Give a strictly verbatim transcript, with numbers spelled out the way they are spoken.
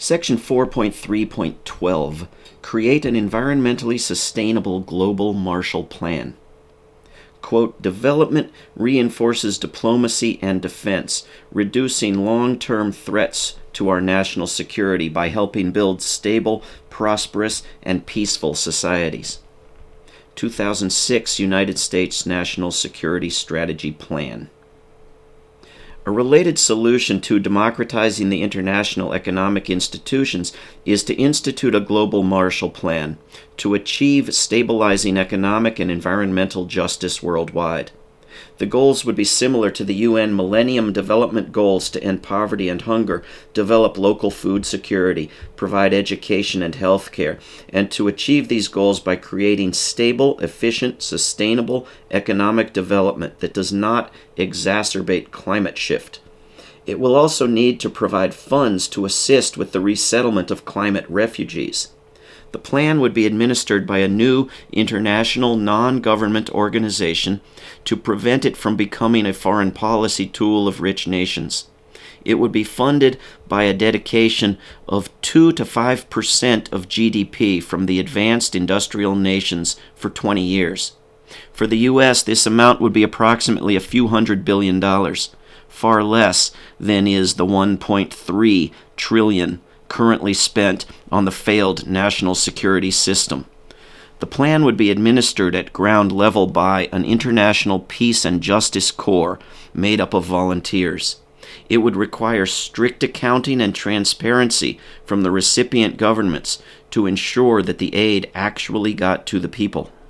Section four point three point twelve, create an environmentally sustainable global Marshall Plan. Quote, development reinforces diplomacy and defense, reducing long-term threats to our national security by helping build stable, prosperous, and peaceful societies. two thousand six United States National Security Strategy Plan. A related solution to democratizing the international economic institutions is to institute a global Marshall Plan to achieve stabilizing economic and environmental justice worldwide. The goals would be similar to the U N Millennium Development Goals to end poverty and hunger, develop local food security, provide education and health care, and to achieve these goals by creating stable, efficient, sustainable economic development that does not exacerbate climate shift. It will also need to provide funds to assist with the resettlement of climate refugees. The plan would be administered by a new international non-government organization to prevent it from becoming a foreign policy tool of rich nations. It would be funded by a dedication of two to five percent of G D P from the advanced industrial nations for twenty years. For the U S, this amount would be approximately a few hundred billion dollars, far less than is the one point three trillion currently spent on the failed national security system. The plan would be administered at ground level by an international peace and justice corps made up of volunteers. It would require strict accounting and transparency from the recipient governments to ensure that the aid actually got to the people.